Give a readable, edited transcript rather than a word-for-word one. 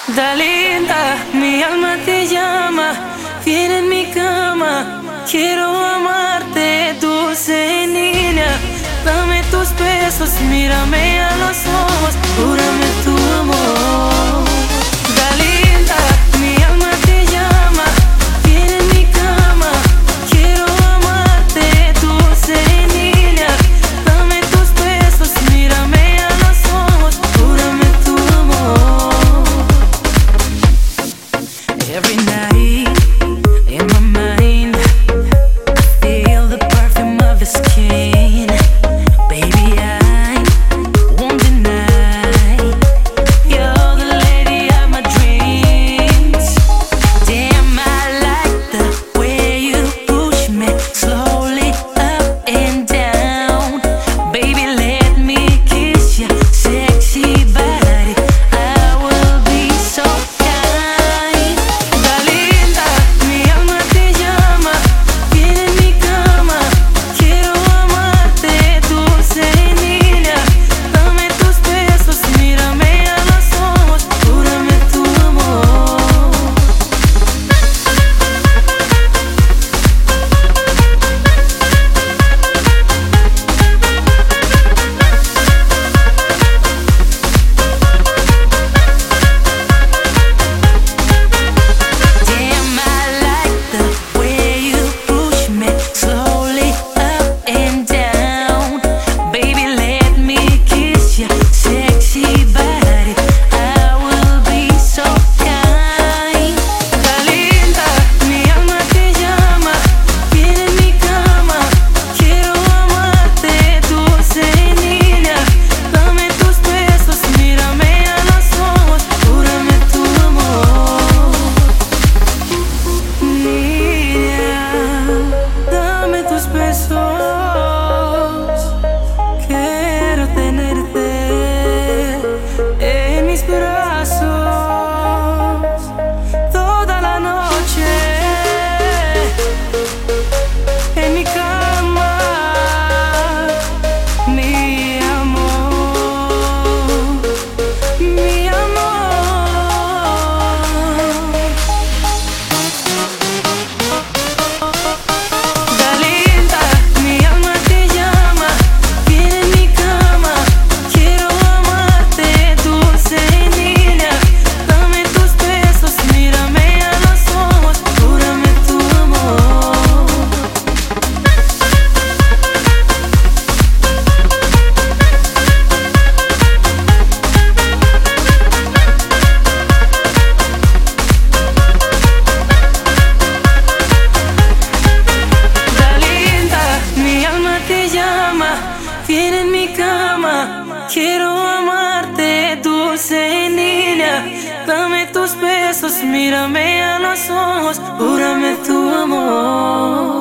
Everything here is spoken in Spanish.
Dalinda, mi alma te llama, viene en mi cama. Quiero amarte, dulce niña. Dame tus besos, mírame a los ojos, júrame tu amor. Dalinda, mi alma te llama, viene en mi cama. Quiero amarte, dulce niña. Dame tus besos, mírame a los ojos, júrame tu amor. Every night in my mind, I feel the perfume of his skin. Baby, I won't deny you're the lady of my dreams. Damn, I like the way you push me slowly up and down. Baby, let me kiss your sexy body. I will be so kind. Dalinda, mi alma te llama, viene en mi cama. Quiero amarte, dulce niña. Dame tus besos, mírame a los ojos, júrame tu amor. Damn, I like the way you push me slowly up and down. Baby, let me kiss your sexy body. I will be so kind. Dalinda, mi alma te llama, viene en mi cama. Quiero amarte, dulce niña. Dame tus besos, mírame a los ojos, júrame tu amor. Niña, dame tus besos. Quiero tenerte en mis brazos toda la noche, en mi cama, mi amor, mi amor. Dalinda, mi alma te llama, viene en mi cama. Quiero amarte, dulce niña. Dame tus besos, mírame a los ojos, júrame tu amor. Dalinda, mi alma te llama, viene en mi cama. Quiero amarte, dulce niña. Dame tus besos, mírame a los ojos, júrame tu amor.